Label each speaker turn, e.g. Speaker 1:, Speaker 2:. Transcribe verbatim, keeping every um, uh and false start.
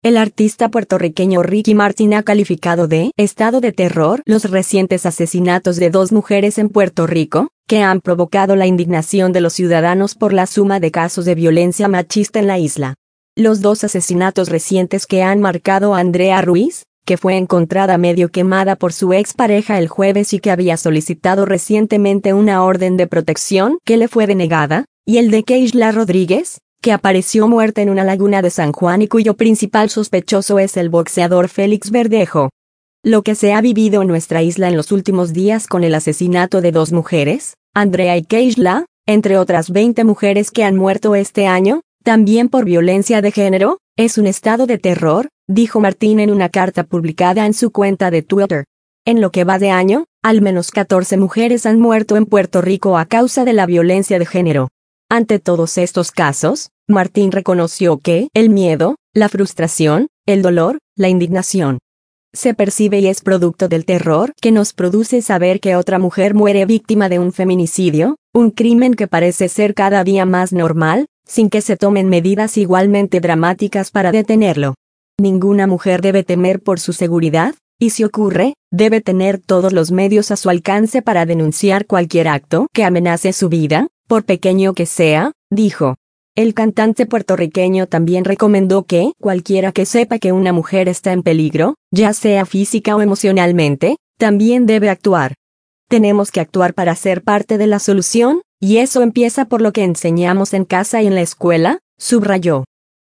Speaker 1: El artista puertorriqueño Ricky Martin ha calificado de estado de terror los recientes asesinatos de dos mujeres en Puerto Rico, que han provocado la indignación de los ciudadanos por la suma de casos de violencia machista en la isla. Los dos asesinatos recientes que han marcado a Andrea Ruiz, que fue encontrada medio quemada por su expareja el jueves y que había solicitado recientemente una orden de protección que le fue denegada, y el de Keishla Rodríguez, que apareció muerta en una laguna de San Juan y cuyo principal sospechoso es el boxeador Félix Verdejo. Lo que se ha vivido en nuestra isla en los últimos días con el asesinato de dos mujeres, Andrea y Keishla, entre otras veinte mujeres que han muerto este año, también por violencia de género, es un estado de terror, dijo Martín en una carta publicada en su cuenta de Twitter. En lo que va de año, al menos catorce mujeres han muerto en Puerto Rico a causa de la violencia de género. Ante todos estos casos, Martín reconoció que el miedo, la frustración, el dolor, la indignación, se percibe y es producto del terror que nos produce saber que otra mujer muere víctima de un feminicidio, un crimen que parece ser cada día más normal, sin que se tomen medidas igualmente dramáticas para detenerlo. Ninguna mujer debe temer por su seguridad, y si ocurre, debe tener todos los medios a su alcance para denunciar cualquier acto que amenace su vida, por pequeño que sea, dijo. El cantante puertorriqueño también recomendó que cualquiera que sepa que una mujer está en peligro, ya sea física o emocionalmente, también debe actuar. Tenemos que actuar para ser parte de la solución, y eso empieza por lo que enseñamos en casa y en la escuela, subrayó.